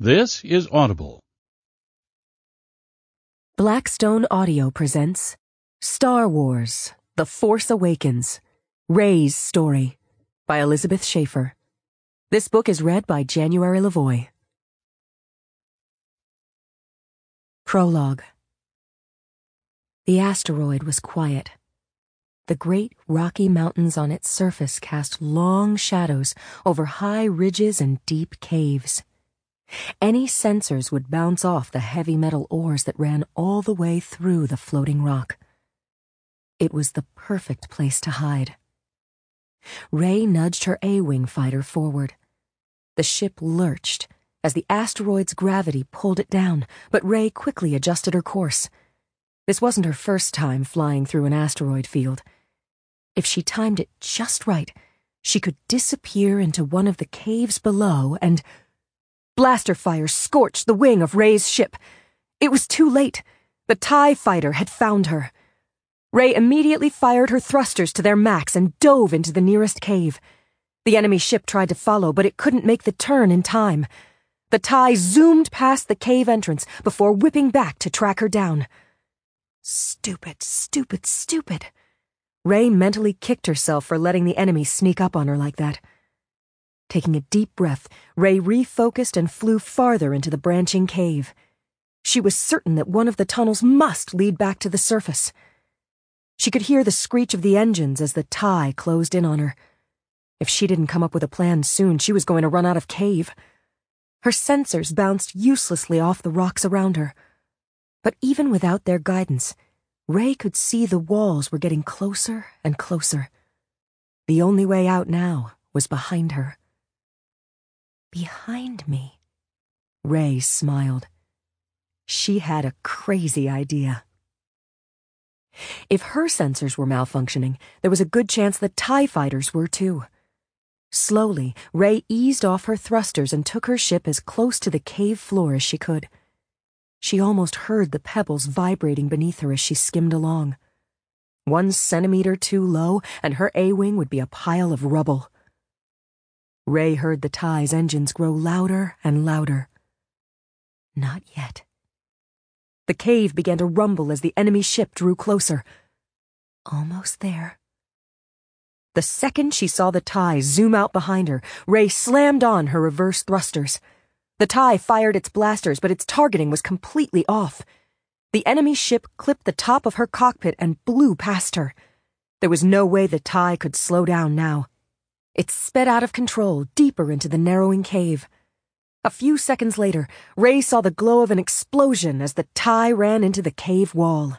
This is Audible. Blackstone Audio presents Star Wars: The Force Awakens, Rey's Story by Elizabeth Schaeffer. This book is read by January Lavoie. Prologue. The asteroid was quiet. The great rocky mountains on its surface cast long shadows over high ridges and deep caves. Any sensors would bounce off the heavy metal ores that ran all the way through the floating rock. It was the perfect place to hide. Rey nudged her A-wing fighter forward. The ship lurched as the asteroid's gravity pulled it down, but Rey quickly adjusted her course. This wasn't her first time flying through an asteroid field. If she timed it just right, she could disappear into one of the caves below and... Blaster fire scorched the wing of Rey's ship. It was too late. The TIE fighter had found her. Rey immediately fired her thrusters to their max and dove into the nearest cave. The enemy ship tried to follow, but it couldn't make the turn in time. The TIE zoomed past the cave entrance before whipping back to track her down. Stupid, stupid, stupid. Rey mentally kicked herself for letting the enemy sneak up on her like that. Taking a deep breath, Rey refocused and flew farther into the branching cave. She was certain that one of the tunnels must lead back to the surface. She could hear the screech of the engines as the TIE closed in on her. If she didn't come up with a plan soon, she was going to run out of cave. Her sensors bounced uselessly off the rocks around her. But even without their guidance, Rey could see the walls were getting closer and closer. The only way out now was behind her. Behind me? Rey smiled. She had a crazy idea. If her sensors were malfunctioning, there was a good chance the TIE fighters were too. Slowly, Rey eased off her thrusters and took her ship as close to the cave floor as she could. She almost heard the pebbles vibrating beneath her as she skimmed along. 1 centimeter too low, and her A-wing would be a pile of rubble. Rey heard the TIE's engines grow louder and louder. Not yet. The cave began to rumble as the enemy ship drew closer. Almost there. The second she saw the TIE zoom out behind her, Rey slammed on her reverse thrusters. The TIE fired its blasters, but its targeting was completely off. The enemy ship clipped the top of her cockpit and blew past her. There was no way the TIE could slow down now. It sped out of control, deeper into the narrowing cave. A few seconds later, Rey saw the glow of an explosion as the TIE ran into the cave wall.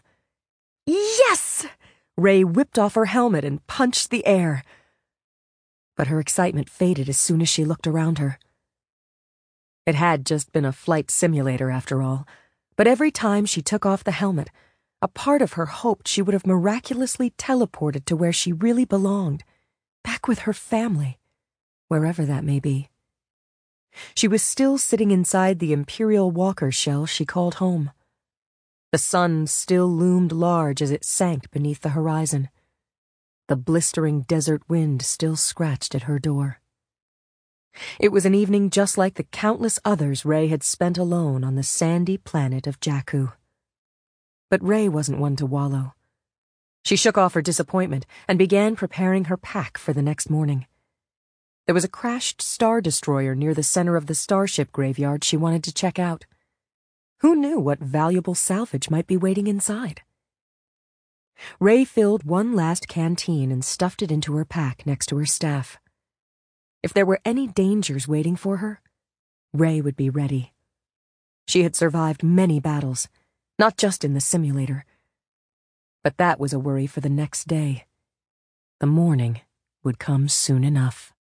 Yes! Rey whipped off her helmet and punched the air. But her excitement faded as soon as she looked around her. It had just been a flight simulator, after all, but every time she took off the helmet, a part of her hoped she would have miraculously teleported to where she really belonged, back with her family, wherever that may be. She was still sitting inside the Imperial Walker shell she called home. The sun still loomed large as it sank beneath the horizon. The blistering desert wind still scratched at her door. It was an evening just like the countless others Rey had spent alone on the sandy planet of Jakku. But Rey wasn't one to wallow. She shook off her disappointment and began preparing her pack for the next morning. There was a crashed Star Destroyer near the center of the starship graveyard she wanted to check out. Who knew what valuable salvage might be waiting inside? Rey filled one last canteen and stuffed it into her pack next to her staff. If there were any dangers waiting for her, Rey would be ready. She had survived many battles, not just in the simulator. But that was a worry for the next day. The morning would come soon enough.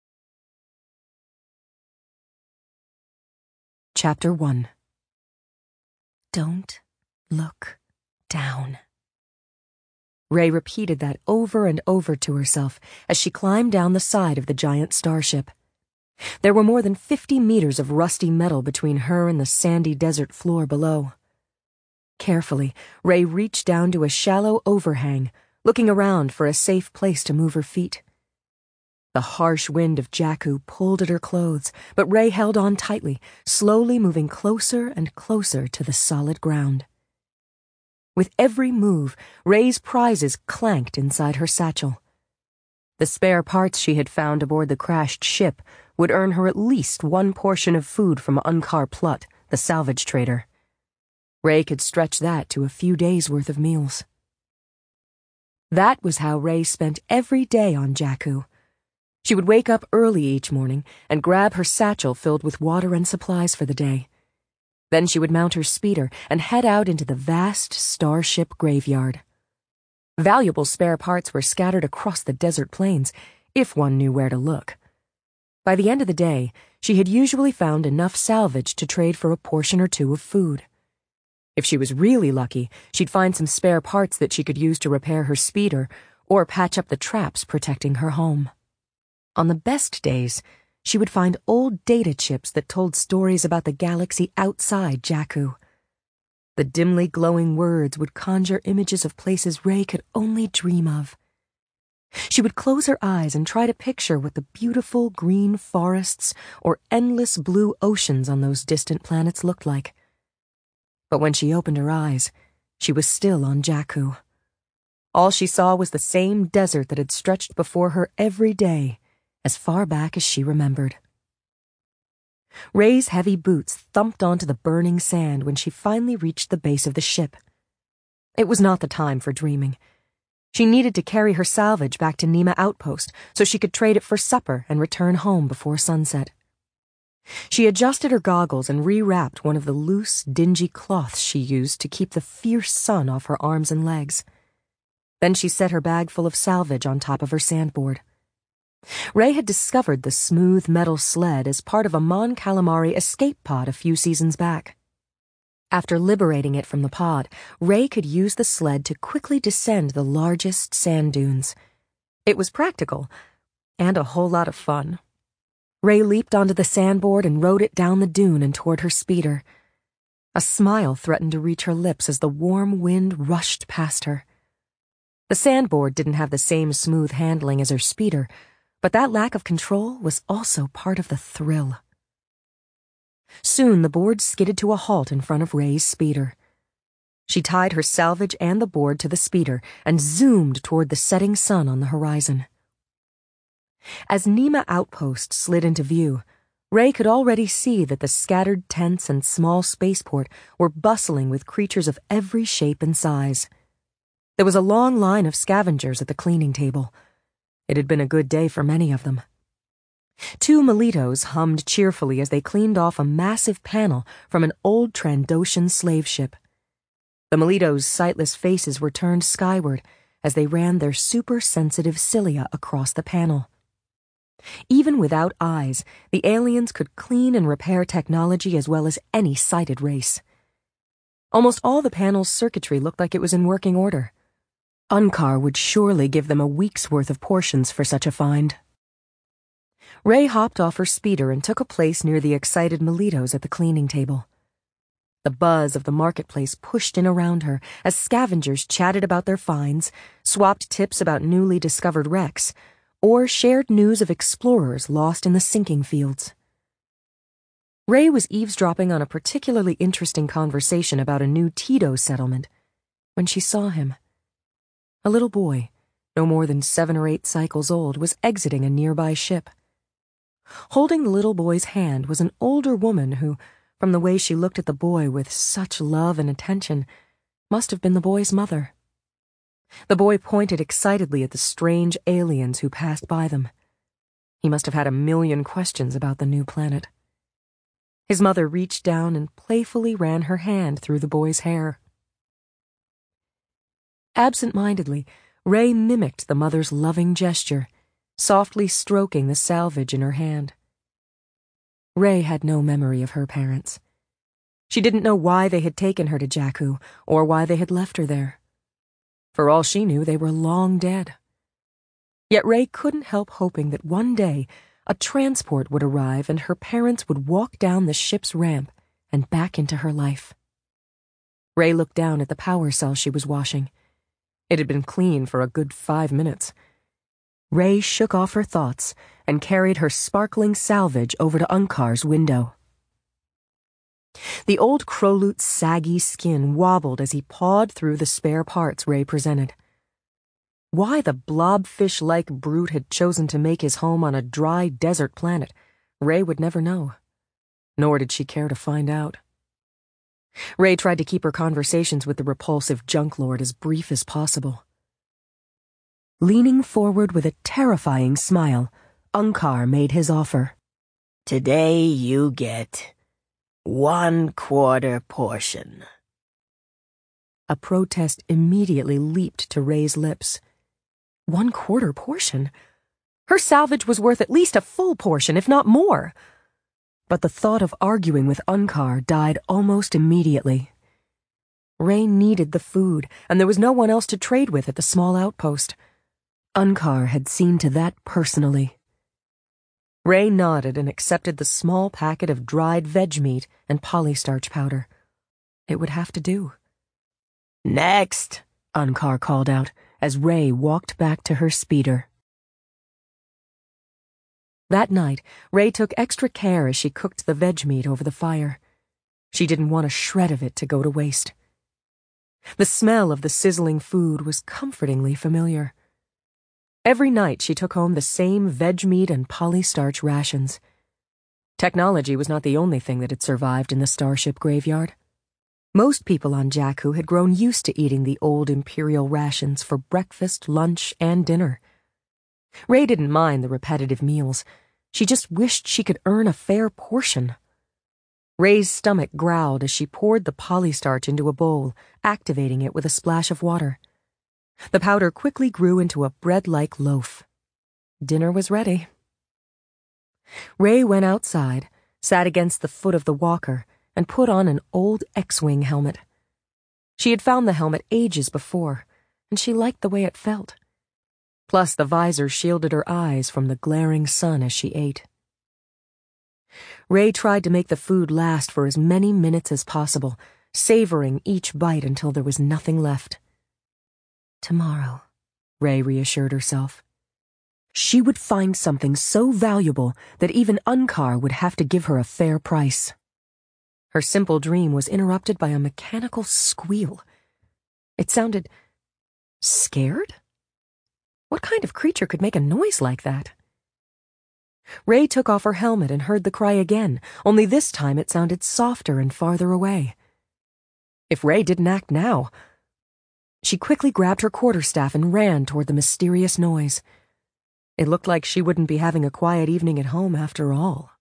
Chapter 1. Don't look down. Rey repeated that over and over to herself as she climbed down the side of the giant starship. There were more than 50 meters of rusty metal between her and the sandy desert floor below. Carefully, Rey reached down to a shallow overhang, looking around for a safe place to move her feet. The harsh wind of Jakku pulled at her clothes, but Ray held on tightly, slowly moving closer and closer to the solid ground. With every move, Ray's prizes clanked inside her satchel. The spare parts she had found aboard the crashed ship would earn her at least one portion of food from Unkar Plutt, the salvage trader. Ray could stretch that to a few days' worth of meals. That was how Ray spent every day on Jakku. She would wake up early each morning and grab her satchel filled with water and supplies for the day. Then she would mount her speeder and head out into the vast starship graveyard. Valuable spare parts were scattered across the desert plains, if one knew where to look. By the end of the day, she had usually found enough salvage to trade for a portion or two of food. If she was really lucky, she'd find some spare parts that she could use to repair her speeder or patch up the traps protecting her home. On the best days, she would find old data chips that told stories about the galaxy outside Jakku. The dimly glowing words would conjure images of places Ray could only dream of. She would close her eyes and try to picture what the beautiful green forests or endless blue oceans on those distant planets looked like. But when she opened her eyes, she was still on Jakku. All she saw was the same desert that had stretched before her every day, as far back as she remembered. Ray's heavy boots thumped onto the burning sand when she finally reached the base of the ship. It was not the time for dreaming. She needed to carry her salvage back to Nema Outpost so she could trade it for supper and return home before sunset. She adjusted her goggles and rewrapped one of the loose, dingy cloths she used to keep the fierce sun off her arms and legs. Then she set her bag full of salvage on top of her sandboard. Ray had discovered the smooth metal sled as part of a Mon Calamari escape pod a few seasons back. After liberating it from the pod, Ray could use the sled to quickly descend the largest sand dunes. It was practical, and a whole lot of fun. Ray leaped onto the sandboard and rode it down the dune and toward her speeder. A smile threatened to reach her lips as the warm wind rushed past her. The sandboard didn't have the same smooth handling as her speeder, but that lack of control was also part of the thrill. Soon the board skidded to a halt in front of Ray's speeder. She tied her salvage and the board to the speeder and zoomed toward the setting sun on the horizon. As Nema Outpost slid into view, Ray could already see that the scattered tents and small spaceport were bustling with creatures of every shape and size. There was a long line of scavengers at the cleaning table. It had been a good day for many of them. Two Melitos hummed cheerfully as they cleaned off a massive panel from an old Trandoshan slave ship. The Melitos' sightless faces were turned skyward as they ran their super-sensitive cilia across the panel. Even without eyes, the aliens could clean and repair technology as well as any sighted race. Almost all the panel's circuitry looked like it was in working order. Unkar would surely give them a week's worth of portions for such a find. Ray hopped off her speeder and took a place near the excited Melitos at the cleaning table. The buzz of the marketplace pushed in around her as scavengers chatted about their finds, swapped tips about newly discovered wrecks, or shared news of explorers lost in the sinking fields. Ray was eavesdropping on a particularly interesting conversation about a new Tito settlement when she saw him. A little boy, no more than 7 or 8 cycles old, was exiting a nearby ship. Holding the little boy's hand was an older woman who, from the way she looked at the boy with such love and attention, must have been the boy's mother. The boy pointed excitedly at the strange aliens who passed by them. He must have had a million questions about the new planet. His mother reached down and playfully ran her hand through the boy's hair. Absent-mindedly, Ray mimicked the mother's loving gesture, softly stroking the salvage in her hand. Ray had no memory of her parents. She didn't know why they had taken her to Jakku or why they had left her there. For all she knew, they were long dead. Yet Ray couldn't help hoping that one day a transport would arrive and her parents would walk down the ship's ramp and back into her life. Ray looked down at the power cell she was washing. It had been clean for a good 5 minutes. Ray shook off her thoughts and carried her sparkling salvage over to Unkar's window. The old Krolut's saggy skin wobbled as he pawed through the spare parts Ray presented. Why the blobfish-like brute had chosen to make his home on a dry desert planet, Ray would never know. Nor did she care to find out. Ray tried to keep her conversations with the repulsive junk lord as brief as possible. Leaning forward with a terrifying smile, Unkar made his offer. Today you get 1/4 portion. A protest immediately leaped to Ray's lips. 1/4 portion? Her salvage was worth at least a full portion, if not more. But the thought of arguing with Unkar died almost immediately. Ray needed the food, and there was no one else to trade with at the small outpost. Unkar had seen to that personally. Ray nodded and accepted the small packet of dried veg meat and polystarch powder. It would have to do. Next, Unkar called out as Ray walked back to her speeder. That night, Ray took extra care as she cooked the veg meat over the fire. She didn't want a shred of it to go to waste. The smell of the sizzling food was comfortingly familiar. Every night she took home the same veg meat and polystarch rations. Technology was not the only thing that had survived in the starship graveyard. Most people on Jakku had grown used to eating the old Imperial rations for breakfast, lunch, and dinner. Ray didn't mind the repetitive meals. She just wished she could earn a fair portion. Ray's stomach growled as she poured the polystarch into a bowl, activating it with a splash of water. The powder quickly grew into a bread-like loaf. Dinner was ready. Ray went outside, sat against the foot of the walker, and put on an old X-Wing helmet. She had found the helmet ages before, and she liked the way it felt. Plus, the visor shielded her eyes from the glaring sun as she ate. Ray tried to make the food last for as many minutes as possible, savoring each bite until there was nothing left. Tomorrow, Ray reassured herself. She would find something so valuable that even Unkar would have to give her a fair price. Her simple dream was interrupted by a mechanical squeal. It sounded scared? What kind of creature could make a noise like that? Ray took off her helmet and heard the cry again, only this time it sounded softer and farther away. If Ray didn't act now... She quickly grabbed her quarterstaff and ran toward the mysterious noise. It looked like she wouldn't be having a quiet evening at home after all.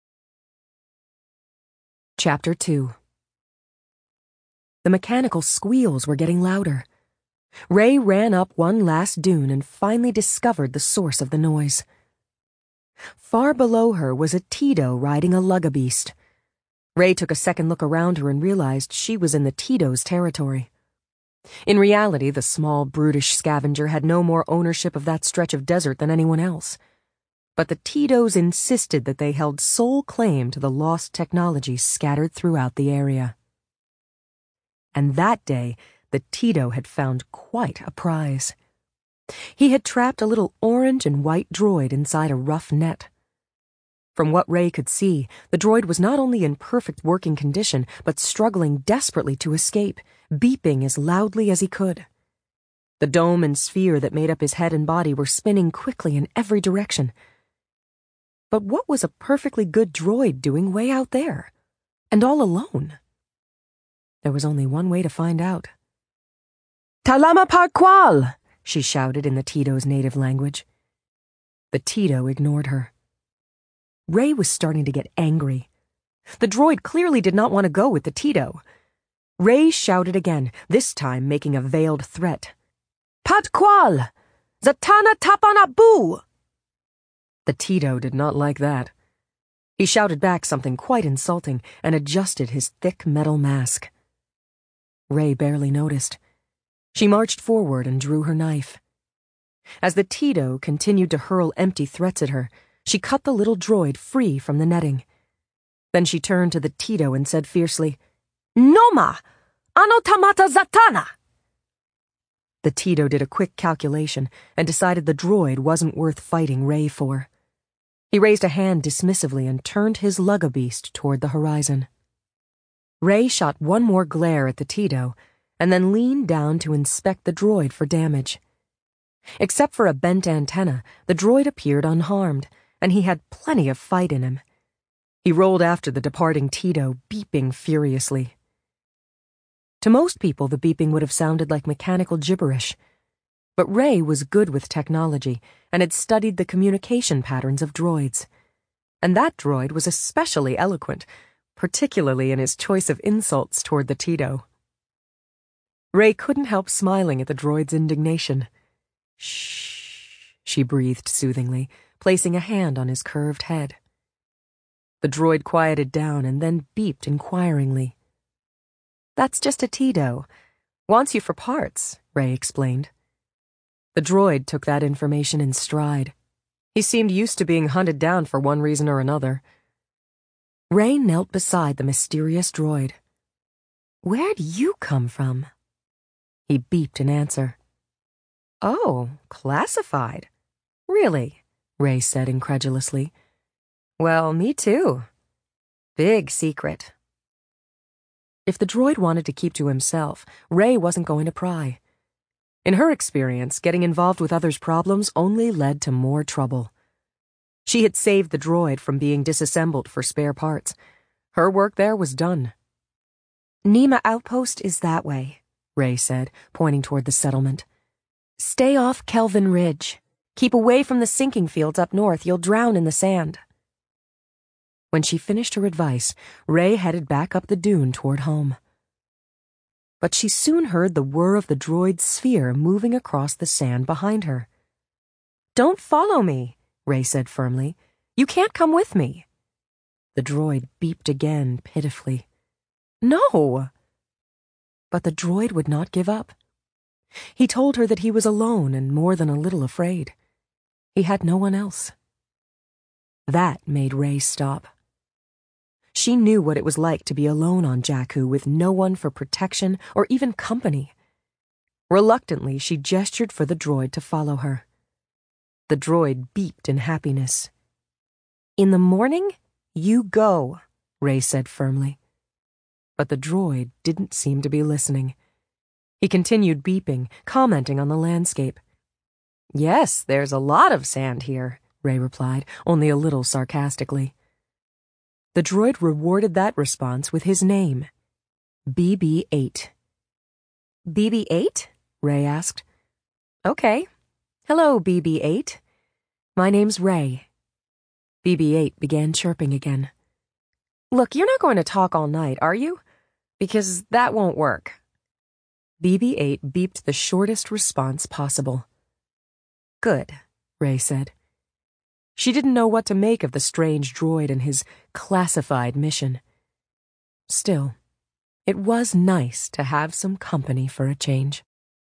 Chapter 2. The mechanical squeals were getting louder. Ray ran up one last dune and finally discovered the source of the noise. Far below her was a Tito riding a lugabeast. Ray took a second look around her and realized she was in the Tito's territory. In reality, the small, brutish scavenger had no more ownership of that stretch of desert than anyone else. But the Titos insisted that they held sole claim to the lost technology scattered throughout the area. And that day, the Tito had found quite a prize. He had trapped a little orange and white droid inside a rough net. From what Ray could see, the droid was not only in perfect working condition, but struggling desperately to escape, beeping as loudly as he could. The dome and sphere that made up his head and body were spinning quickly in every direction. But what was a perfectly good droid doing way out there? And all alone? There was only one way to find out. "Talama Parqual!" she shouted in the Tito's native language. The Tito ignored her. Ray was starting to get angry. The droid clearly did not want to go with the Tito. Ray shouted again, this time making a veiled threat. "Patqual! Zatanna Tapanabu!" The Tito did not like that. He shouted back something quite insulting and adjusted his thick metal mask. Ray barely noticed. She marched forward and drew her knife. As the Tito continued to hurl empty threats at her, she cut the little droid free from the netting. Then she turned to the Tito and said fiercely, "Noma! Ano tamata Zatanna!" The Tito did a quick calculation and decided the droid wasn't worth fighting Ray for. He raised a hand dismissively and turned his Lugabeast toward the horizon. Ray shot one more glare at the Tito and then leaned down to inspect the droid for damage. Except for a bent antenna, the droid appeared unharmed, and he had plenty of fight in him. He rolled after the departing Tito, beeping furiously. To most people, the beeping would have sounded like mechanical gibberish. But Ray was good with technology and had studied the communication patterns of droids. And that droid was especially eloquent, particularly in his choice of insults toward the Tito. Ray couldn't help smiling at the droid's indignation. "Shh," she breathed soothingly, placing a hand on his curved head. The droid quieted down and then beeped inquiringly. "That's just a Tito. Wants you for parts," Ray explained. The droid took that information in stride. He seemed used to being hunted down for one reason or another. Ray knelt beside the mysterious droid. "Where'd you come from?" He beeped in answer. "Oh, classified. Really?" Ray said incredulously. "Well, me too. Big secret." If the droid wanted to keep to himself, Ray wasn't going to pry. In her experience, getting involved with others' problems only led to more trouble. She had saved the droid from being disassembled for spare parts. Her work there was done. "Nema Outpost is that way," Ray said, pointing toward the settlement. "Stay off Kelvin Ridge. Keep away from the sinking fields up north. You'll drown in the sand." When she finished her advice, Ray headed back up the dune toward home. But she soon heard the whir of the droid's sphere moving across the sand behind her. "Don't follow me," Ray said firmly. "You can't come with me." The droid beeped again, pitifully. "No!" But the droid would not give up. He told her that he was alone and more than a little afraid. He had no one else. That made Ray stop. She knew what it was like to be alone on Jakku with no one for protection or even company. Reluctantly, she gestured for the droid to follow her. The droid beeped in happiness. "In the morning, you go," Ray said firmly. But the droid didn't seem to be listening. He continued beeping, commenting on the landscape. "Yes, there's a lot of sand here," Ray replied, only a little sarcastically. The droid rewarded that response with his name, BB-8. "BB-8?" Ray asked. "Okay. Hello, BB-8. My name's Ray." BB-8 began chirping again. "Look, you're not going to talk all night, are you? Because that won't work." BB-8 beeped the shortest response possible. "Good," Ray said. She didn't know what to make of the strange droid and his classified mission. Still, it was nice to have some company for a change.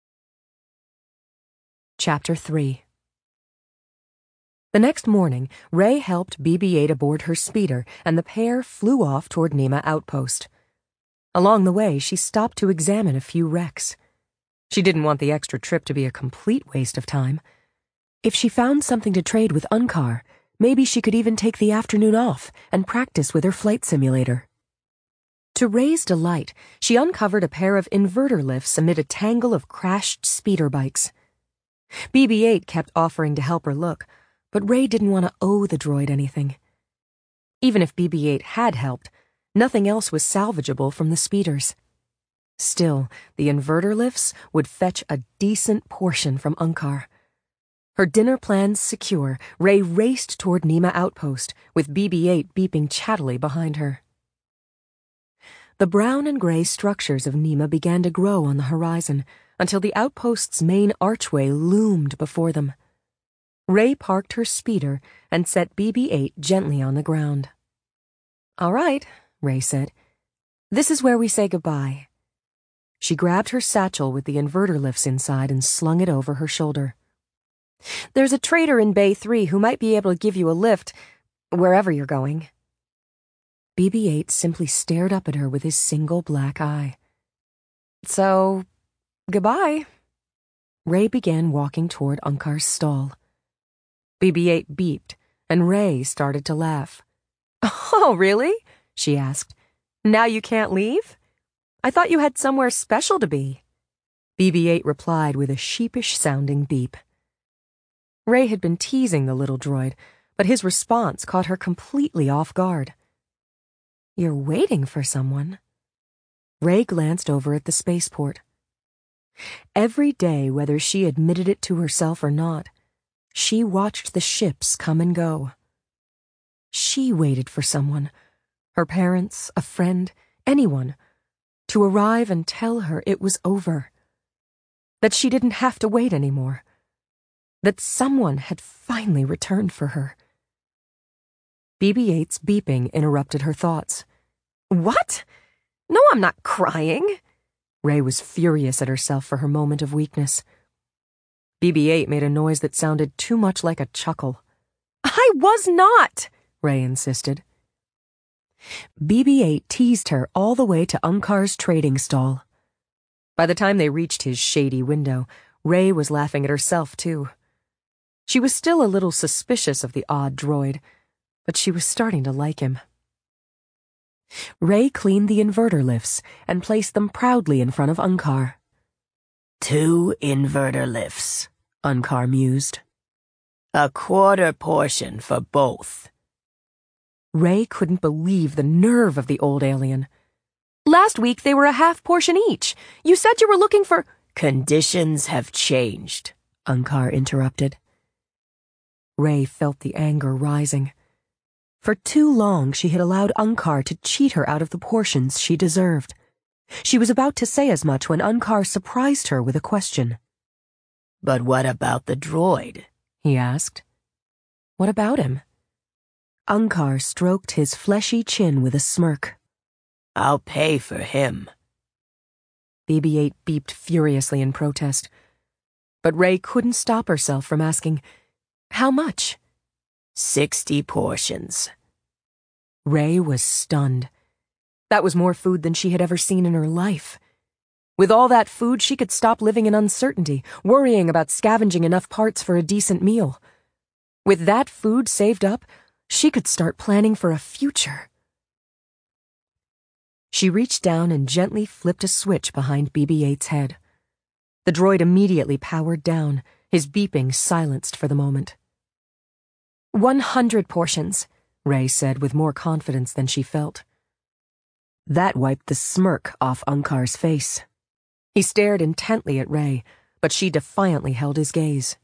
Chapter 3. The next morning, Ray helped BB-8 aboard her speeder, and the pair flew off toward Nema Outpost. Along the way, she stopped to examine a few wrecks. She didn't want the extra trip to be a complete waste of time. If she found something to trade with Unkar, maybe she could even take the afternoon off and practice with her flight simulator. To Ray's delight, she uncovered a pair of inverter lifts amid a tangle of crashed speeder bikes. BB-8 kept offering to help her look, but Ray didn't want to owe the droid anything. Even if BB-8 had helped, nothing else was salvageable from the speeders. Still, the inverter lifts would fetch a decent portion from Unkar. Her dinner plans secure, Ray raced toward Nema Outpost, with BB-8 beeping chattily behind her. The brown and gray structures of Nema began to grow on the horizon, until the outpost's main archway loomed before them. Ray parked her speeder and set BB-8 gently on the ground. "All right," Ray said. "This is where we say goodbye." She grabbed her satchel with the inverter lifts inside and slung it over her shoulder. "There's a trader in Bay 3 who might be able to give you a lift, wherever you're going." BB-8 simply stared up at her with his single black eye. "So, goodbye." Ray began walking toward Unkar's stall. BB-8 beeped, and Ray started to laugh. "Oh, really?" she asked. "Now you can't leave? I thought you had somewhere special to be." BB-8 replied with a sheepish-sounding beep. Ray had been teasing the little droid, but his response caught her completely off guard. "You're waiting for someone?" Ray glanced over at the spaceport. Every day, whether she admitted it to herself or not, she watched the ships come and go. She waited for someone, her parents, a friend, anyone, to arrive and tell her it was over. That she didn't have to wait anymore. That someone had finally returned for her. BB-8's beeping interrupted her thoughts. "What? No, I'm not crying." Ray was furious at herself for her moment of weakness. BB-8 made a noise that sounded too much like a chuckle. "I was not," Ray insisted. BB-8 teased her all the way to Unkar's trading stall. By the time they reached his shady window, Ray was laughing at herself, too. She was still a little suspicious of the odd droid, but she was starting to like him. Ray cleaned the inverter lifts and placed them proudly in front of Unkar. 2 inverter lifts, Unkar mused. A quarter portion for both. Ray couldn't believe the nerve of the old alien. "Last week they were a half portion each. You said you were looking for—" Conditions have changed, Unkar interrupted. Ray felt the anger rising. For too long she had allowed Unkar to cheat her out of the portions she deserved. She was about to say as much when Unkar surprised her with a question. "But what about the droid?" he asked. "What about him?" Unkar stroked his fleshy chin with a smirk. "I'll pay for him." BB-8 beeped furiously in protest. But Ray couldn't stop herself from asking, "How much?" 60 portions. Ray was stunned. That was more food than she had ever seen in her life. With all that food, she could stop living in uncertainty, worrying about scavenging enough parts for a decent meal. With that food saved up, she could start planning for a future. She reached down and gently flipped a switch behind BB-8's head. The droid immediately powered down, his beeping silenced for the moment. 100 portions, Ray said with more confidence than she felt. That wiped the smirk off Unkar's face. He stared intently at Ray, but she defiantly held his gaze.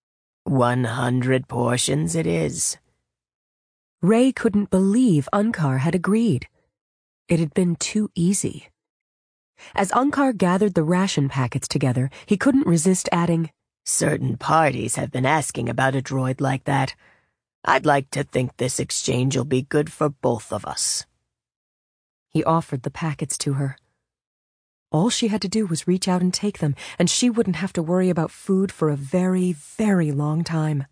100 portions it is. Ray couldn't believe Unkar had agreed. It had been too easy. As Unkar gathered the ration packets together, he couldn't resist adding, "Certain parties have been asking about a droid like that. I'd like to think this exchange will be good for both of us." He offered the packets to her. All she had to do was reach out and take them, and she wouldn't have to worry about food for a very, very long time.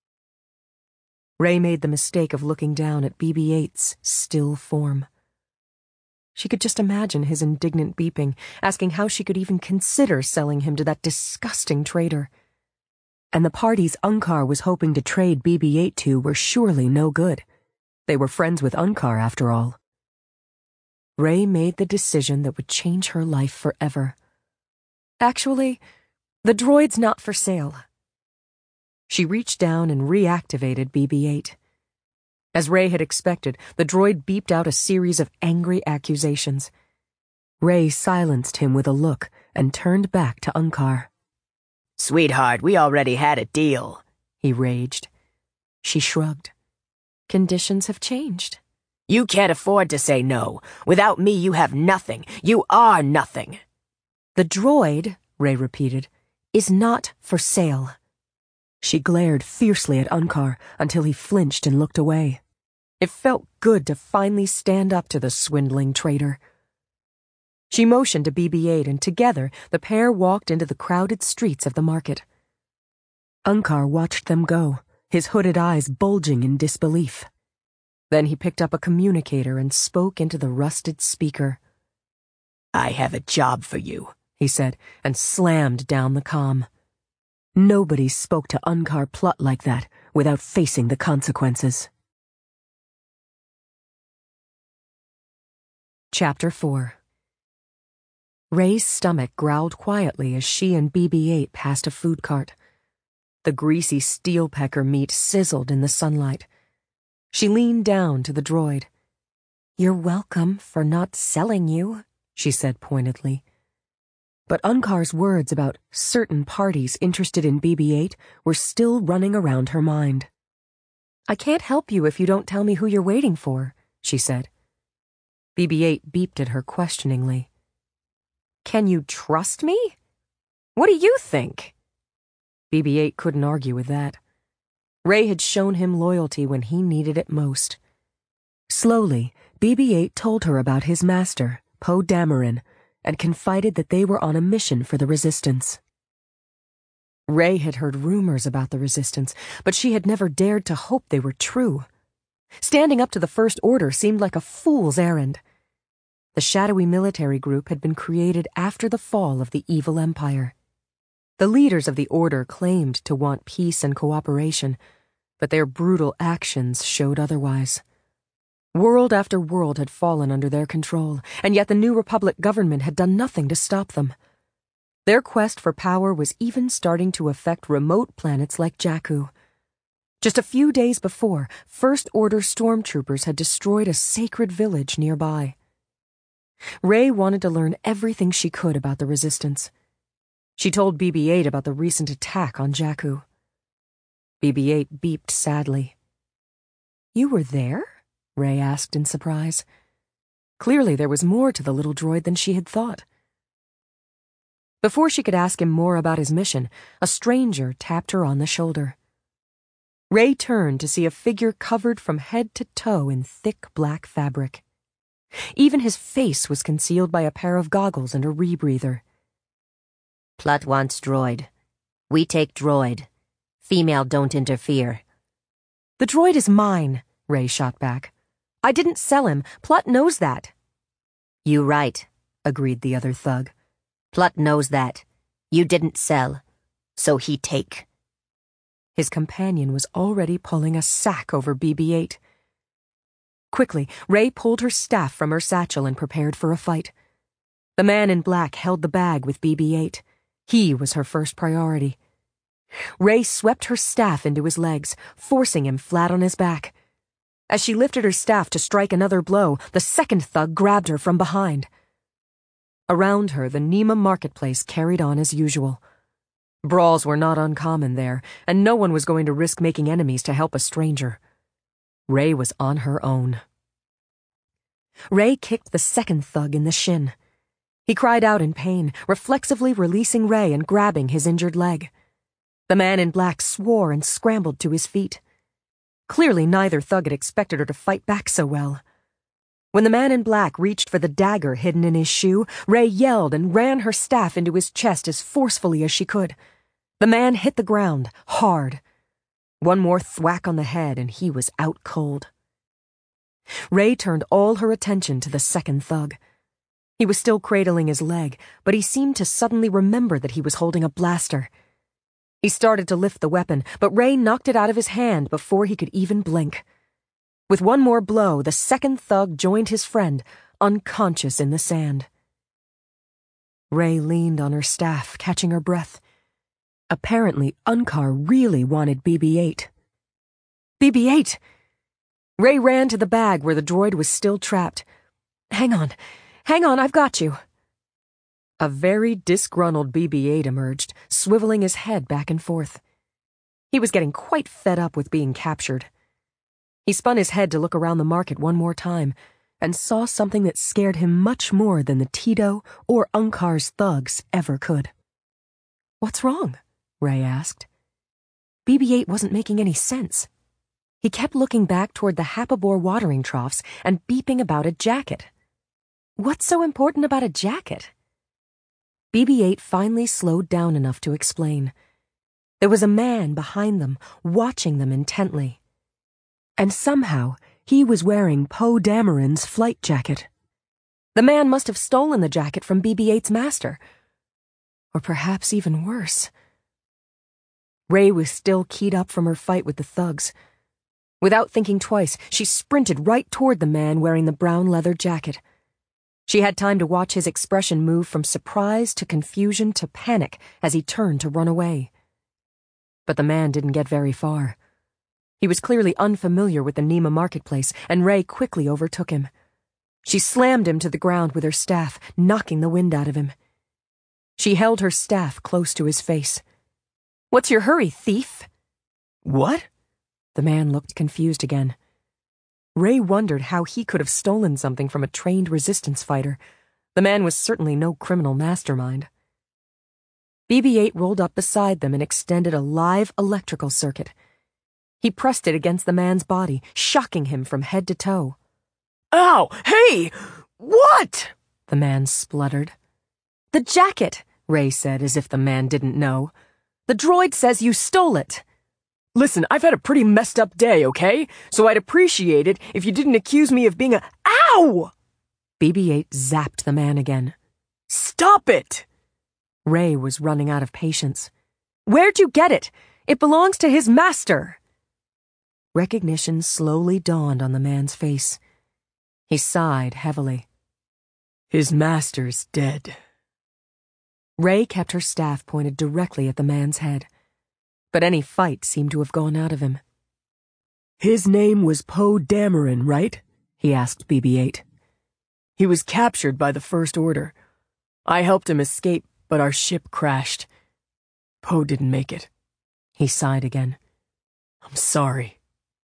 Ray made the mistake of looking down at BB-8's still form. She could just imagine his indignant beeping, asking how she could even consider selling him to that disgusting traitor. And the parties Unkar was hoping to trade BB-8 to were surely no good. They were friends with Unkar, after all. Ray made the decision that would change her life forever. Actually, the droid's not for sale. She reached down and reactivated BB-8. As Ray had expected, the droid beeped out a series of angry accusations. Ray silenced him with a look and turned back to Unkar. "Sweetheart, we already had a deal," he raged. She shrugged. "Conditions have changed." "You can't afford to say no. Without me, you have nothing. You are nothing." "The droid," Ray repeated, "is not for sale." She glared fiercely at Unkar until he flinched and looked away. It felt good to finally stand up to the swindling traitor. She motioned to BB-8, and together the pair walked into the crowded streets of the market. Unkar watched them go, his hooded eyes bulging in disbelief. Then he picked up a communicator and spoke into the rusted speaker. "I have a job for you," he said, and slammed down the comm. Nobody spoke to Unkar Plutt like that without facing the consequences. Chapter 4. Ray's stomach growled quietly as she and BB-8 passed a food cart. The greasy steelpecker meat sizzled in the sunlight. She leaned down to the droid. "You're welcome for not selling you," she said pointedly. But Unkar's words about certain parties interested in BB-8 were still running around her mind. "I can't help you if you don't tell me who you're waiting for," she said. BB-8 beeped at her questioningly. "Can you trust me? What do you think?" BB-8 couldn't argue with that. Ray had shown him loyalty when he needed it most. Slowly, BB-8 told her about his master, Poe Dameron, and confided that they were on a mission for the Resistance. Ray had heard rumors about the Resistance, but she had never dared to hope they were true. Standing up to the First Order seemed like a fool's errand. The shadowy military group had been created after the fall of the evil empire. The leaders of the Order claimed to want peace and cooperation, but their brutal actions showed otherwise. World after world had fallen under their control, and yet the New Republic government had done nothing to stop them. Their quest for power was even starting to affect remote planets like Jakku. Just a few days before, First Order stormtroopers had destroyed a sacred village nearby. Ray wanted to learn everything she could about the Resistance. She told BB-8 about the recent attack on Jakku. BB-8 beeped sadly. "You were there?" Ray asked in surprise. Clearly there was more to the little droid than she had thought. Before she could ask him more about his mission, a stranger tapped her on the shoulder. Ray turned to see a figure covered from head to toe in thick black fabric. Even his face was concealed by a pair of goggles and a rebreather. "Plutt wants droid. We take droid. Female don't interfere." "The droid is mine," Ray shot back. "I didn't sell him. Plutt knows that." "You right," agreed the other thug. "Plutt knows that. You didn't sell. So he take." His companion was already pulling a sack over BB-8. Quickly, Ray pulled her staff from her satchel and prepared for a fight. The man in black held the bag with BB-8. He was her first priority. Ray swept her staff into his legs, forcing him flat on his back. As she lifted her staff to strike another blow, the second thug grabbed her from behind. Around her, the Nema marketplace carried on as usual. Brawls were not uncommon there, and no one was going to risk making enemies to help a stranger. Ray was on her own. Ray kicked the second thug in the shin. He cried out in pain, reflexively releasing Ray and grabbing his injured leg. The man in black swore and scrambled to his feet. Clearly neither thug had expected her to fight back so well. When the man in black reached for the dagger hidden in his shoe, Ray yelled and ran her staff into his chest as forcefully as she could. The man hit the ground, hard. One more thwack on the head and he was out cold. Ray turned all her attention to the second thug. He was still cradling his leg, but he seemed to suddenly remember that he was holding a blaster. He started to lift the weapon, but Ray knocked it out of his hand before he could even blink. With one more blow, the second thug joined his friend, unconscious in the sand. Ray leaned on her staff, catching her breath. Apparently, Unkar really wanted BB-8. BB-8! Ray ran to the bag where the droid was still trapped. Hang on, I've got you." A very disgruntled BB-8 emerged, swiveling his head back and forth. He was getting quite fed up with being captured. He spun his head to look around the market one more time, and saw something that scared him much more than the Tito or Unkar's thugs ever could. "What's wrong?" Ray asked. BB-8 wasn't making any sense. He kept looking back toward the Happabore watering troughs and beeping about a jacket. What's so important about a jacket? BB-8 finally slowed down enough to explain. There was a man behind them, watching them intently. And somehow, he was wearing Poe Dameron's flight jacket. The man must have stolen the jacket from BB-8's master. Or perhaps even worse. Ray was still keyed up from her fight with the thugs. Without thinking twice, she sprinted right toward the man wearing the brown leather jacket. She had time to watch his expression move from surprise to confusion to panic as he turned to run away. But the man didn't get very far. He was clearly unfamiliar with the Nima marketplace, and Ray quickly overtook him. She slammed him to the ground with her staff, knocking the wind out of him. She held her staff close to his face. "What's your hurry, thief?" What? The man looked confused again. Ray wondered how he could have stolen something from a trained resistance fighter. The man was certainly no criminal mastermind. BB-8 rolled up beside them and extended a live electrical circuit. He pressed it against the man's body, shocking him from head to toe. Ow! Hey! What? The man spluttered. "The jacket," Ray said as if the man didn't know. "The droid says you stole it." Listen, I've had a pretty messed up day, okay? So I'd appreciate it if you didn't accuse me of being a— Ow! BB-8 zapped the man again. Stop it! Ray was running out of patience. "Where'd you get it? It belongs to his master." Recognition slowly dawned on the man's face. He sighed heavily. His master's dead. Ray kept her staff pointed directly at the man's head. But any fight seemed to have gone out of him. His name was Poe Dameron, right? He asked BB-8. He was captured by the First Order. I helped him escape, but our ship crashed. Poe didn't make it. He sighed again. I'm sorry.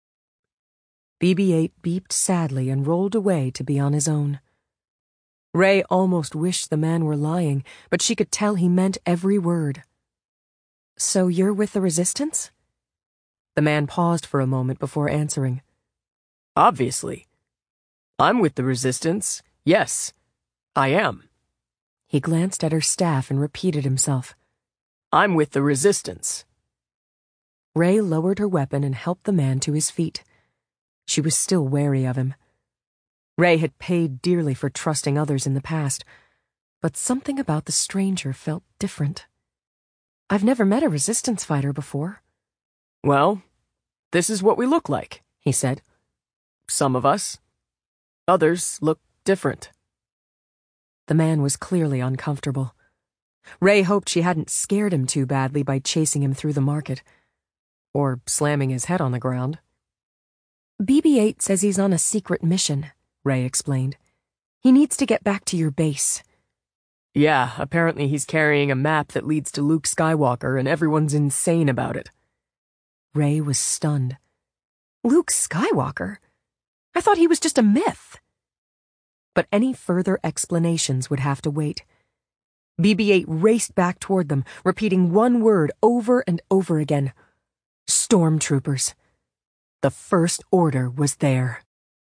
BB-8 beeped sadly and rolled away to be on his own. Ray almost wished the man were lying, but she could tell he meant every word. "So you're with the Resistance?" The man paused for a moment before answering. Obviously. I'm with the Resistance. Yes, I am. He glanced at her staff and repeated himself. I'm with the Resistance. Ray lowered her weapon and helped the man to his feet. She was still wary of him. Ray had paid dearly for trusting others in the past, but something about the stranger felt different. "I've never met a Resistance fighter before." Well, this is what we look like, he said. Some of us. Others look different. The man was clearly uncomfortable. Ray hoped she hadn't scared him too badly by chasing him through the market. Or slamming his head on the ground. "BB-8 says he's on a secret mission," Ray explained. "He needs to get back to your base." Yeah, apparently he's carrying a map that leads to Luke Skywalker and everyone's insane about it. Ray was stunned. Luke Skywalker? I thought he was just a myth. But any further explanations would have to wait. BB-8 raced back toward them, repeating one word over and over again. Stormtroopers. The First Order was there.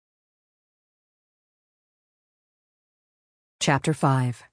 Chapter 5.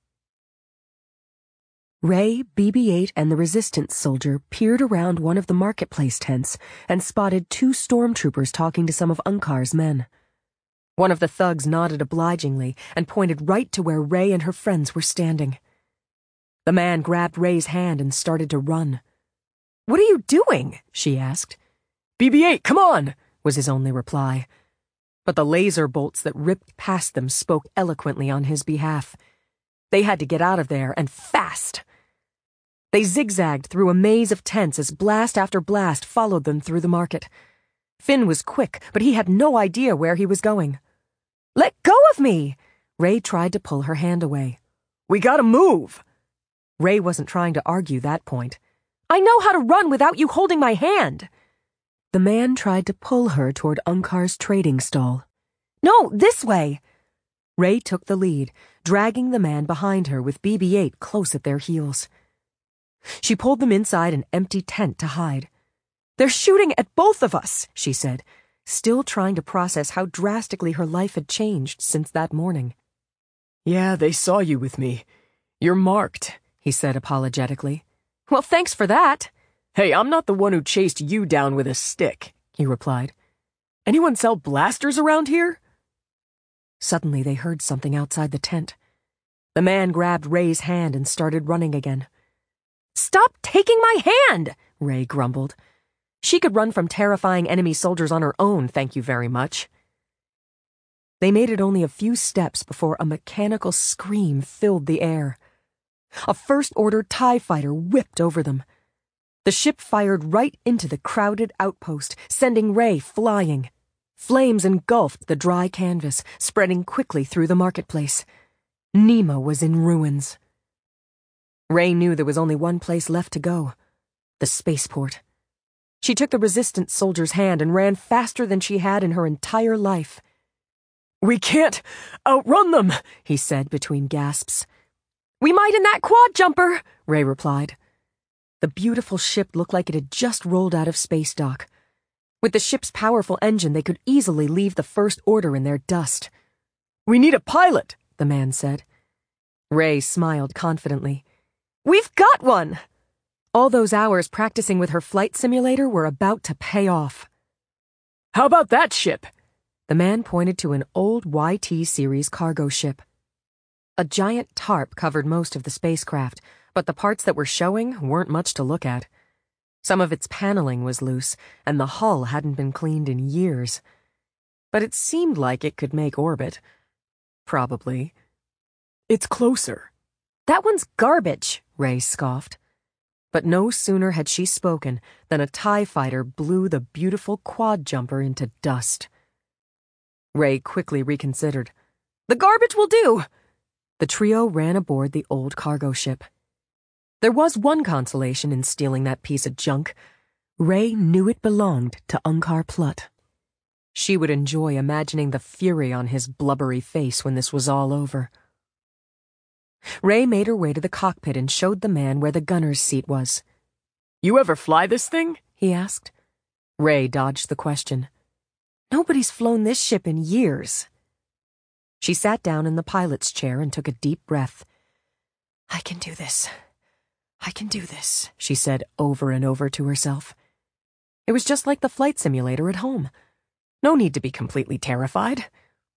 Ray, BB-8, and the Resistance soldier peered around one of the marketplace tents and spotted 2 stormtroopers talking to some of Unkar's men. One of the thugs nodded obligingly and pointed right to where Ray and her friends were standing. The man grabbed Ray's hand and started to run. "What are you doing?" she asked. BB-8, come on, was his only reply. But the laser bolts that ripped past them spoke eloquently on his behalf. They had to get out of there, and fast. They zigzagged through a maze of tents as blast after blast followed them through the market. Finn was quick, but he had no idea where he was going. "Let go of me!" Ray tried to pull her hand away. We gotta move. Ray wasn't trying to argue that point. "I know how to run without you holding my hand." The man tried to pull her toward Unkar's trading stall. "No, this way!" Ray took the lead, dragging the man behind her with BB-8 close at their heels. She pulled them inside an empty tent to hide. "They're shooting at both of us," she said, still trying to process how drastically her life had changed since that morning. Yeah, they saw you with me. You're marked, he said apologetically. "Well, thanks for that." Hey, I'm not the one who chased you down with a stick, he replied. Anyone sell blasters around here? Suddenly they heard something outside the tent. The man grabbed Ray's hand and started running again. "Stop taking my hand!" Ray grumbled. She could run from terrifying enemy soldiers on her own, thank you very much. They made it only a few steps before a mechanical scream filled the air. A first-order TIE fighter whipped over them. The ship fired right into the crowded outpost, sending Ray flying. Flames engulfed the dry canvas, spreading quickly through the marketplace. Nima was in ruins. Ray knew there was only one place left to go: the spaceport. She took the resistance soldier's hand and ran faster than she had in her entire life. "We can't outrun them," he said between gasps. "We might in that quad jumper," Ray replied. The beautiful ship looked like it had just rolled out of space dock. With the ship's powerful engine, they could easily leave the First Order in their dust. "We need a pilot," the man said. Ray smiled confidently. "We've got one!" All those hours practicing with her flight simulator were about to pay off. "How about that ship?" The man pointed to an old YT series cargo ship. A giant tarp covered most of the spacecraft, but the parts that were showing weren't much to look at. Some of its paneling was loose, and the hull hadn't been cleaned in years. But it seemed like it could make orbit. Probably. "It's closer." "That one's garbage," Ray scoffed. But no sooner had she spoken than a TIE fighter blew the beautiful quad jumper into dust. Ray quickly reconsidered. "The garbage will do." The trio ran aboard the old cargo ship. There was one consolation in stealing that piece of junk. Ray knew it belonged to Unkar Plutt. She would enjoy imagining the fury on his blubbery face when this was all over. Ray made her way to the cockpit and showed the man where the gunner's seat was. "You ever fly this thing?" he asked. Ray dodged the question. "Nobody's flown this ship in years." She sat down in the pilot's chair and took a deep breath. "I can do this. I can do this," she said over and over to herself. It was just like the flight simulator at home. No need to be completely terrified.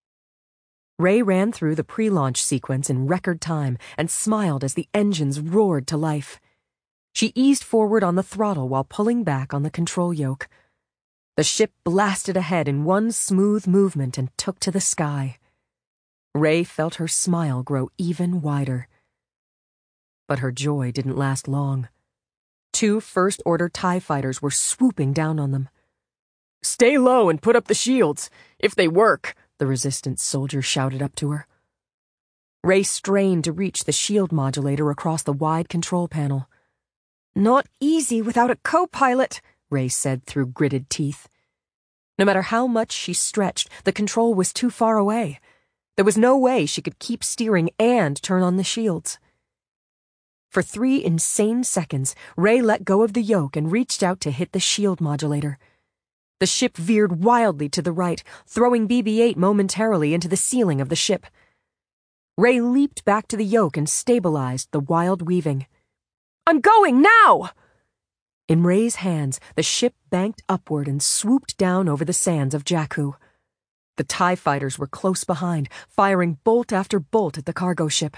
Ray ran through the pre-launch sequence in record time and smiled as the engines roared to life. She eased forward on the throttle while pulling back on the control yoke. The ship blasted ahead in one smooth movement and took to the sky. Ray felt her smile grow even wider. But her joy didn't last long. 2 first-order TIE fighters were swooping down on them. "Stay low and put up the shields, if they work," the resistance soldier shouted up to her. Ray strained to reach the shield modulator across the wide control panel. "Not easy without a co-pilot," Ray said through gritted teeth. No matter how much she stretched, the control was too far away. There was no way she could keep steering and turn on the shields. For 3 insane seconds, Ray let go of the yoke and reached out to hit the shield modulator. The ship veered wildly to the right, throwing BB-8 momentarily into the ceiling of the ship. Ray leaped back to the yoke and stabilized the wild weaving. "I'm going now!" In Ray's hands, the ship banked upward and swooped down over the sands of Jakku. The TIE fighters were close behind, firing bolt after bolt at the cargo ship.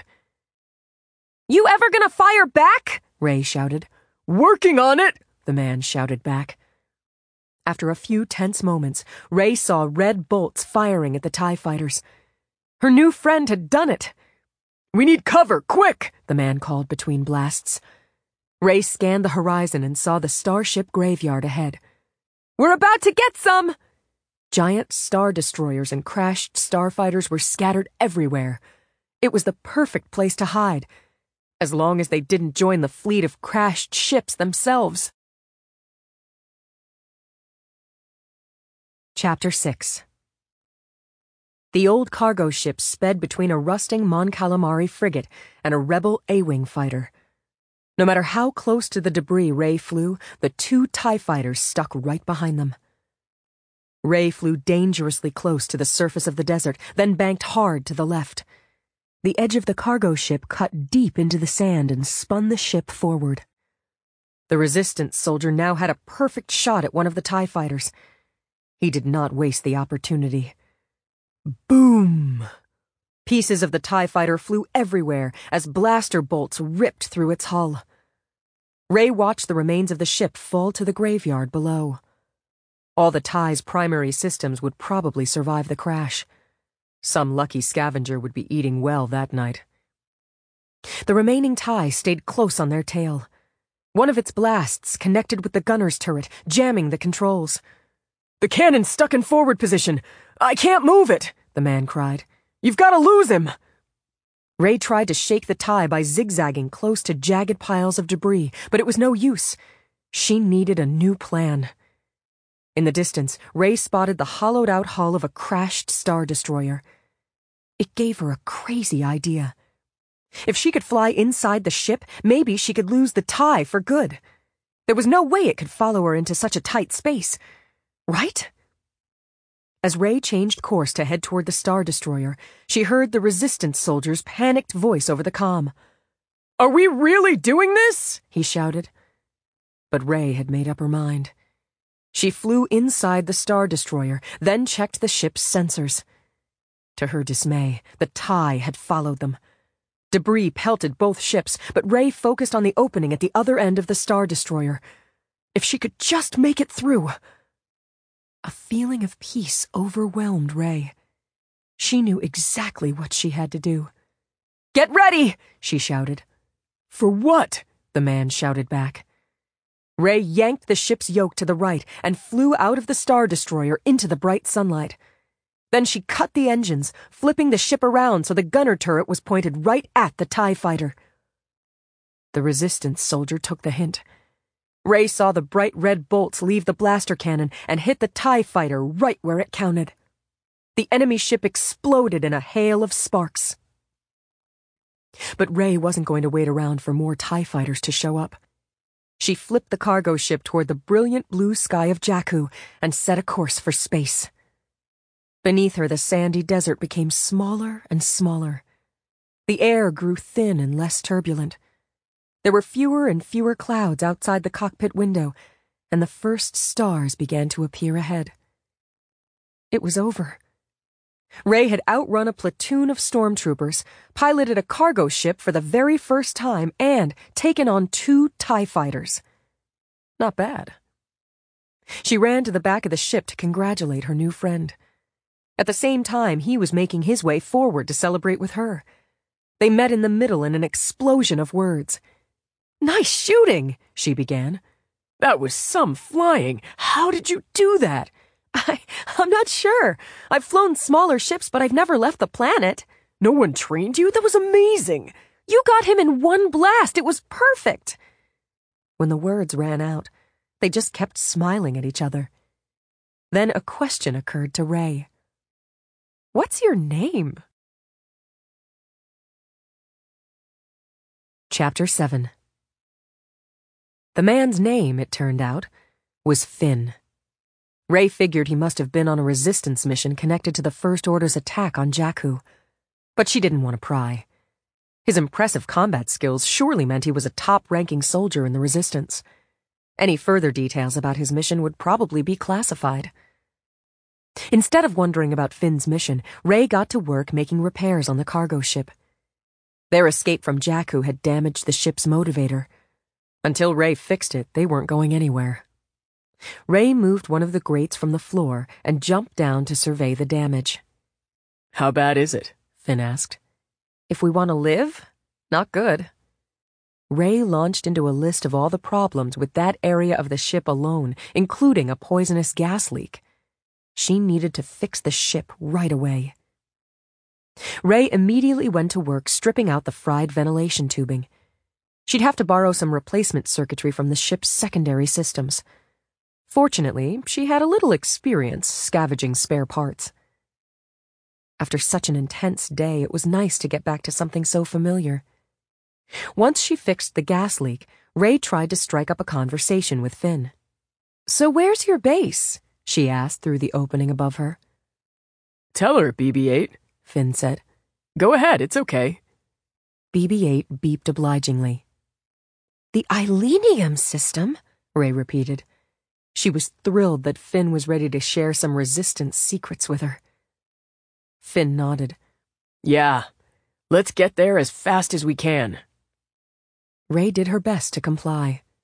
"You ever gonna fire back?" Ray shouted. "Working on it," the man shouted back. After a few tense moments, Ray saw red bolts firing at the TIE fighters. Her new friend had done it. "We need cover, quick," the man called between blasts. Ray scanned the horizon and saw the starship graveyard ahead. "We're about to get some!" Giant star destroyers and crashed starfighters were scattered everywhere. It was the perfect place to hide, as long as they didn't join the fleet of crashed ships themselves. Chapter 6. The old cargo ship sped between a rusting Mon Calamari frigate and a rebel A-wing fighter. No matter how close to the debris Ray flew, the 2 TIE fighters stuck right behind them. Ray flew dangerously close to the surface of the desert, then banked hard to the left. The edge of the cargo ship cut deep into the sand and spun the ship forward. The resistance soldier now had a perfect shot at one of the TIE fighters. He did not waste the opportunity. Boom! Pieces of the TIE fighter flew everywhere as blaster bolts ripped through its hull. Ray watched the remains of the ship fall to the graveyard below. All the TIE's primary systems would probably survive the crash. Some lucky scavenger would be eating well that night. The remaining TIE stayed close on their tail. One of its blasts connected with the gunner's turret, jamming the controls. "The cannon's stuck in forward position. I can't move it," the man cried. "You've got to lose him." Ray tried to shake the TIE by zigzagging close to jagged piles of debris, but it was no use. She needed a new plan. In the distance, Ray spotted the hollowed-out hull of a crashed Star Destroyer. It gave her a crazy idea. If she could fly inside the ship, maybe she could lose the TIE for good. There was no way it could follow her into such a tight space. Right? As Ray changed course to head toward the Star Destroyer, she heard the Resistance soldier's panicked voice over the comm. "Are we really doing this?" he shouted. But Ray had made up her mind. She flew inside the Star Destroyer, then checked the ship's sensors. To her dismay, the TIE had followed them. Debris pelted both ships, but Ray focused on the opening at the other end of the Star Destroyer. If she could just make it through! A feeling of peace overwhelmed Ray. She knew exactly what she had to do. "Get ready!" she shouted. "For what?" the man shouted back. Ray yanked the ship's yoke to the right and flew out of the Star Destroyer into the bright sunlight. Then she cut the engines, flipping the ship around so the gunner turret was pointed right at the TIE fighter. The Resistance soldier took the hint. Ray saw the bright red bolts leave the blaster cannon and hit the TIE fighter right where it counted. The enemy ship exploded in a hail of sparks. But Ray wasn't going to wait around for more TIE fighters to show up. She flipped the cargo ship toward the brilliant blue sky of Jakku and set a course for space. Beneath her, the sandy desert became smaller and smaller. The air grew thin and less turbulent. There were fewer and fewer clouds outside the cockpit window, and the first stars began to appear ahead. It was over. Ray had outrun a platoon of stormtroopers, piloted a cargo ship for the very first time, and taken on 2 TIE fighters. Not bad. She ran to the back of the ship to congratulate her new friend. At the same time, he was making his way forward to celebrate with her. They met in the middle in an explosion of words. "Nice shooting," she began. "That was some flying. How did you do that?" I'm not sure. I've flown smaller ships, but I've never left the planet." "No one trained you? That was amazing." "You got him in one blast. It was perfect." When the words ran out, they just kept smiling at each other. Then a question occurred to Ray. "What's your name?" Chapter 7. The man's name, it turned out, was Finn. Ray figured he must have been on a resistance mission connected to the First Order's attack on Jakku. But she didn't want to pry. His impressive combat skills surely meant he was a top-ranking soldier in the resistance. Any further details about his mission would probably be classified. Instead of wondering about Finn's mission, Ray got to work making repairs on the cargo ship. Their escape from Jakku had damaged the ship's motivator. Until Ray fixed it, they weren't going anywhere. Ray moved one of the grates from the floor and jumped down to survey the damage. "How bad is it?" Finn asked. "If we want to live, not good." Ray launched into a list of all the problems with that area of the ship alone, including a poisonous gas leak. She needed to fix the ship right away. Ray immediately went to work stripping out the fried ventilation tubing. She'd have to borrow some replacement circuitry from the ship's secondary systems. Fortunately, she had a little experience scavenging spare parts. After such an intense day, it was nice to get back to something so familiar. Once she fixed the gas leak, Ray tried to strike up a conversation with Finn. "So where's your base?" she asked through the opening above her. "Tell her, BB-8, Finn said. "Go ahead, it's okay." BB-8 beeped obligingly. "The Ilenium system," Ray repeated. She was thrilled that Finn was ready to share some resistance secrets with her. Finn nodded. "Yeah, let's get there as fast as we can." Ray did her best to comply.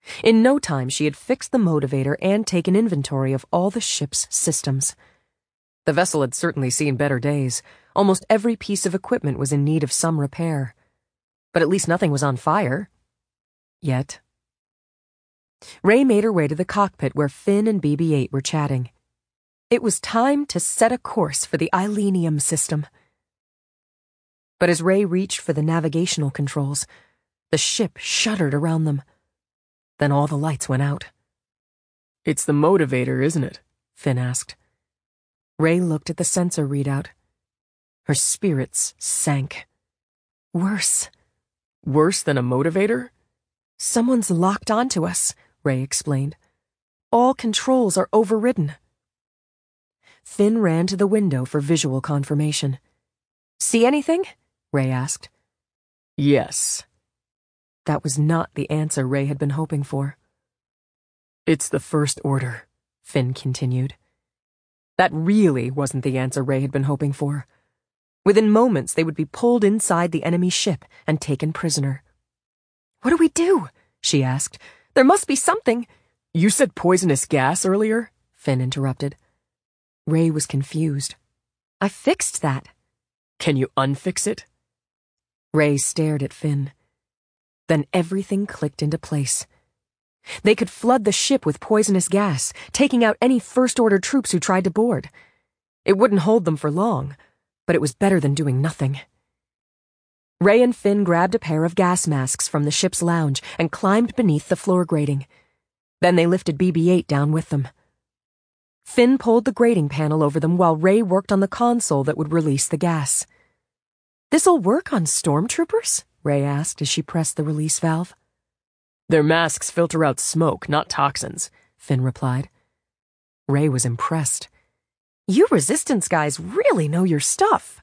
In no time, she had fixed the motivator and taken inventory of all the ship's systems. The vessel had certainly seen better days. Almost every piece of equipment was in need of some repair. But at least nothing was on fire. Yet. Ray made her way to the cockpit where Finn and BB-8 were chatting. It was time to set a course for the Ilenium system. But as Ray reached for the navigational controls, the ship shuddered around them. Then all the lights went out. It's the motivator, isn't it? Finn asked. Ray looked at the sensor readout. Her spirits sank. Worse. Worse than a motivator? Someone's locked onto us, Ray explained. All controls are overridden. Finn ran to the window for visual confirmation. See anything? Ray asked. Yes. That was not the answer Ray had been hoping for. It's the First Order, Finn continued. That really wasn't the answer Ray had been hoping for. Within moments, they would be pulled inside the enemy ship and taken prisoner. What do we do? She asked. There must be something. You said poisonous gas earlier? Finn interrupted. Ray was confused. I fixed that. Can you unfix it? Ray stared at Finn. Then everything clicked into place. They could flood the ship with poisonous gas, taking out any First-Order troops who tried to board. It wouldn't hold them for long, but it was better than doing nothing. Ray and Finn grabbed a pair of gas masks from the ship's lounge and climbed beneath the floor grating. Then they lifted BB-8 down with them. Finn pulled the grating panel over them while Ray worked on the console that would release the gas. This'll work on stormtroopers? Ray asked as she pressed the release valve. Their masks filter out smoke, not toxins, Finn replied. Ray was impressed. You Resistance guys really know your stuff.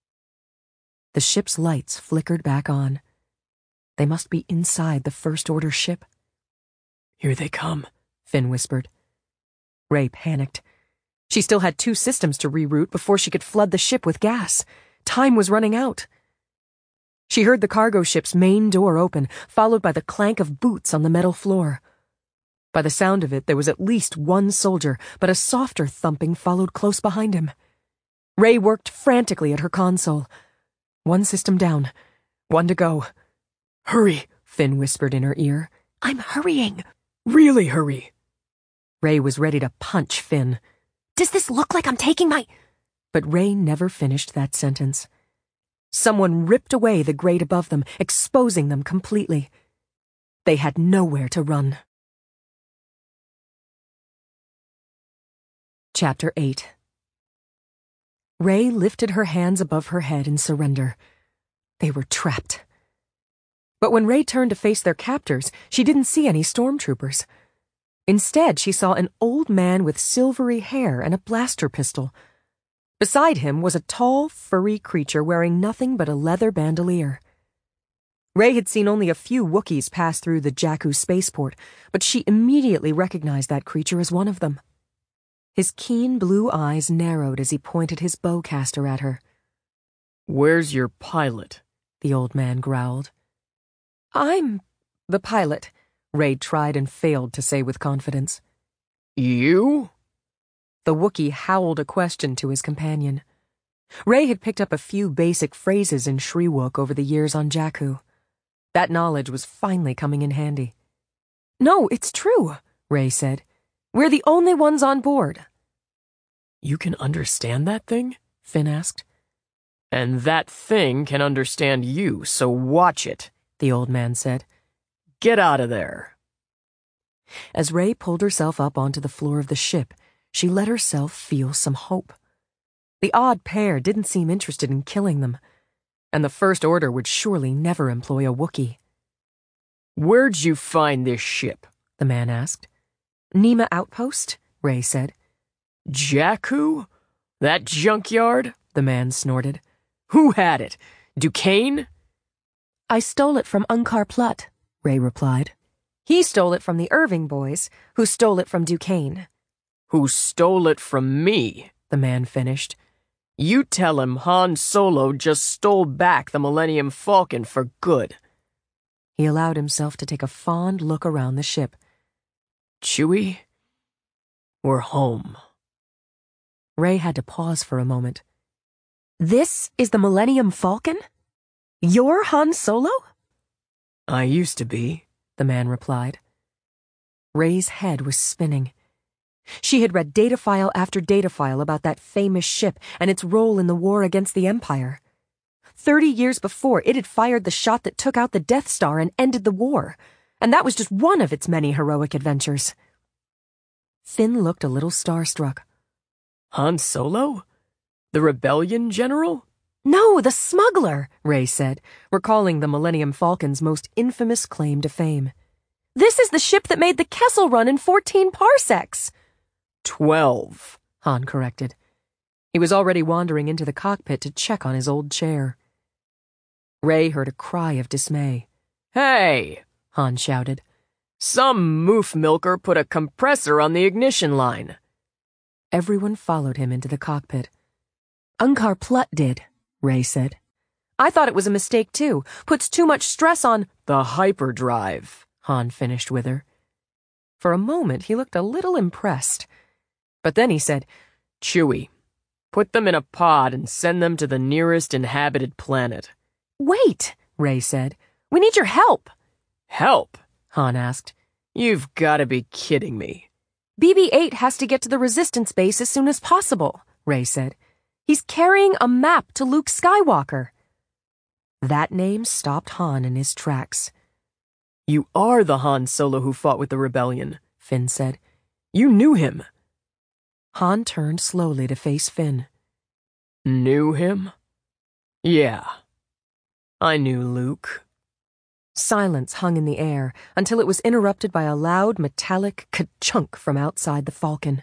The ship's lights flickered back on. They must be inside the First Order ship. Here they come, Finn whispered. Ray panicked. She still had 2 systems to reroute before she could flood the ship with gas. Time was running out. She heard the cargo ship's main door open, followed by the clank of boots on the metal floor. By the sound of it, there was at least one soldier, but a softer thumping followed close behind him. Ray worked frantically at her console. 1 system down. 1 to go. Hurry, Finn whispered in her ear. I'm hurrying. Really hurry. Ray was ready to punch Finn. Does this look like I'm taking my... But Ray never finished that sentence. Someone ripped away the grate above them, exposing them completely. They had nowhere to run. Chapter 8. Ray lifted her hands above her head in surrender. They were trapped. But when Ray turned to face their captors, she didn't see any stormtroopers. Instead, she saw an old man with silvery hair and a blaster pistol. Beside him was a tall, furry creature wearing nothing but a leather bandolier. Ray had seen only a few Wookiees pass through the Jakku spaceport, but she immediately recognized that creature as one of them. His keen blue eyes narrowed as he pointed his bowcaster at her. Where's your pilot? The old man growled. I'm the pilot, Ray tried and failed to say with confidence. You? The Wookiee howled a question to his companion. Ray had picked up a few basic phrases in Shriwook over the years on Jakku. That knowledge was finally coming in handy. No, it's true, Ray said. We're the only ones on board. You can understand that thing? Finn asked. And that thing can understand you, so watch it, the old man said. Get out of there. As Ray pulled herself up onto the floor of the ship, she let herself feel some hope. The odd pair didn't seem interested in killing them, and the First Order would surely never employ a Wookiee. Where'd you find this ship? The man asked. Nema Outpost, Ray said. Jakku? That junkyard? The man snorted. Who had it? Duquesne? I stole it from Unkar Plutt, Ray replied. He stole it from the Irving boys, who stole it from Duquesne. Who stole it from me, the man finished. You tell him Han Solo just stole back the Millennium Falcon for good. He allowed himself to take a fond look around the ship. Chewie, we're home. Ray had to pause for a moment. This is the Millennium Falcon? You're Han Solo? I used to be, the man replied. Ray's head was spinning. She had read data file after data file about that famous ship and its role in the war against the Empire. 30 years before, it had fired the shot that took out the Death Star and ended the war, and that was just one of its many heroic adventures. Finn looked a little starstruck. Han Solo? The rebellion general? No, the smuggler, Ray said, recalling the Millennium Falcon's most infamous claim to fame. This is the ship that made the Kessel Run in 14 parsecs. 12, Han corrected. He was already wandering into the cockpit to check on his old chair. Ray heard a cry of dismay. Hey, Han shouted. Some moof milker put a compressor on the ignition line. Everyone followed him into the cockpit. Unkar Plutt did, Ray said. I thought it was a mistake too. Puts too much stress on the hyperdrive, Han finished with her. For a moment he looked a little impressed. But then he said, Chewie, put them in a pod and send them to the nearest inhabited planet. Wait, Ray said. We need your help. Help? Han asked. You've got to be kidding me. BB-8 has to get to the Resistance base as soon as possible, Ray said. He's carrying a map to Luke Skywalker. That name stopped Han in his tracks. You are the Han Solo who fought with the rebellion, Finn said. You knew him. Han turned slowly to face Finn. Knew him? Yeah. I knew Luke. Silence hung in the air until it was interrupted by a loud metallic ka-chunk from outside the Falcon.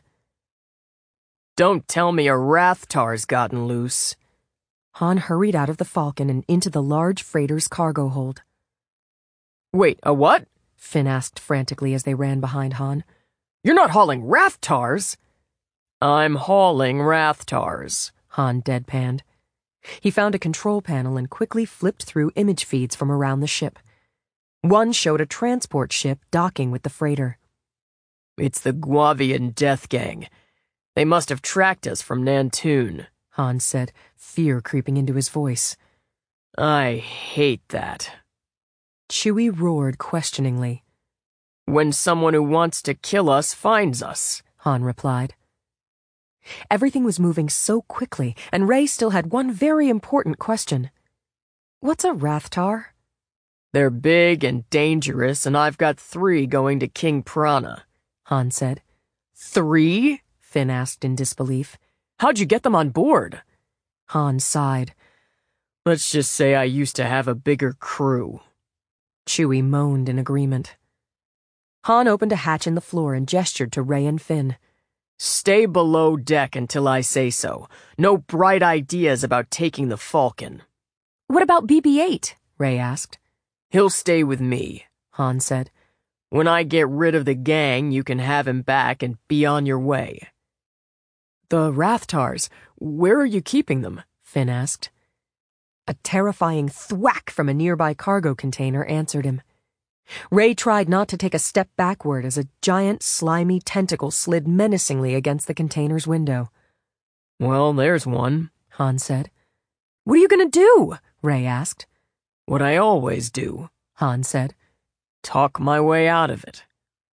Don't tell me a Rathtar's gotten loose. Han hurried out of the Falcon and into the large freighter's cargo hold. Wait, a what? Finn asked frantically as they ran behind Han. You're not hauling Rathtar's? I'm hauling Rathtar's, Han deadpanned. He found a control panel and quickly flipped through image feeds from around the ship. One showed a transport ship docking with the freighter. It's the Guavian Death Gang. They must have tracked us from Nantoon, Han said, fear creeping into his voice. I hate that. Chewie roared questioningly. When someone who wants to kill us finds us, Han replied. Everything was moving so quickly, and Ray still had one very important question. What's a Rathtar? They're big and dangerous, and I've got 3 going to King Prana, Han said. 3? Finn asked in disbelief. How'd you get them on board? Han sighed. Let's just say I used to have a bigger crew. Chewie moaned in agreement. Han opened a hatch in the floor and gestured to Ray and Finn. Stay below deck until I say so. No bright ideas about taking the Falcon. What about BB-8? Ray asked. He'll stay with me, Han said. When I get rid of the gang, you can have him back and be on your way. The Rathtar's, where are you keeping them? Finn asked. A terrifying thwack from a nearby cargo container answered him. Ray tried not to take a step backward as a giant, slimy tentacle slid menacingly against the container's window. Well, there's one, Han said. What are you going to do? Ray asked. What I always do, Han said. Talk my way out of it.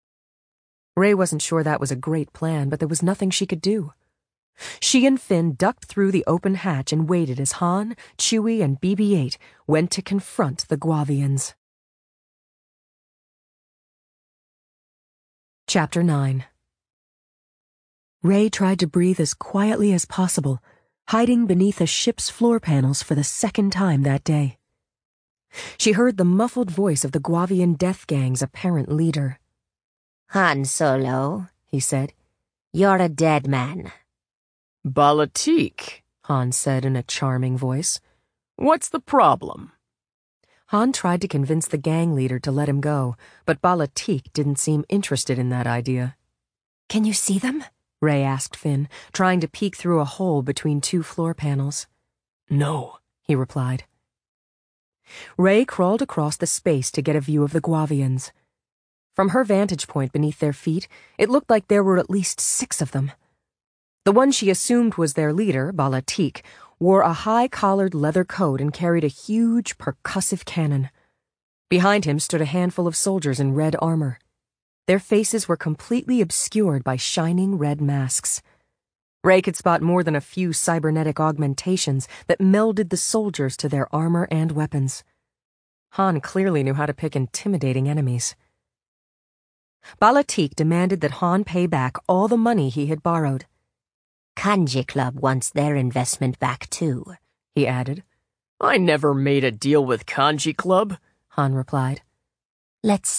Ray wasn't sure that was a great plan, but there was nothing she could do. She and Finn ducked through the open hatch and waited as Han, Chewie, and BB-8 went to confront the Guavians. Chapter 9. Ray tried to breathe as quietly as possible, hiding beneath a ship's floor panels for the second time that day. She heard the muffled voice of the Guavian Death Gang's apparent leader. Han Solo, he said, you're a dead man. Bala-Tik, Han said in a charming voice. What's the problem? Han tried to convince the gang leader to let him go, but Bala-Tik didn't seem interested in that idea. Can you see them? Ray asked Finn, trying to peek through a hole between 2 floor panels. No, he replied. Ray crawled across the space to get a view of the Guavians. From her vantage point beneath their feet, it looked like there were at least 6 of them. The one she assumed was their leader, Balatik, wore a high-collared leather coat and carried a huge, percussive cannon. Behind him stood a handful of soldiers in red armor. Their faces were completely obscured by shining red masks. Ray could spot more than a few cybernetic augmentations that melded the soldiers to their armor and weapons. Han clearly knew how to pick intimidating enemies. Balatik demanded that Han pay back all the money he had borrowed. Kanji Club wants their investment back too, he added. I never made a deal with Kanji Club, Han replied. Let's